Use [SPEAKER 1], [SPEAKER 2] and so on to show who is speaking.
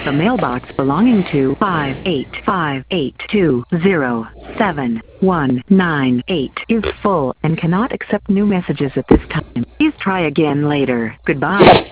[SPEAKER 1] The mailbox belonging to 585820719 is full and cannot accept new messages at this time. Please try again later. Goodbye.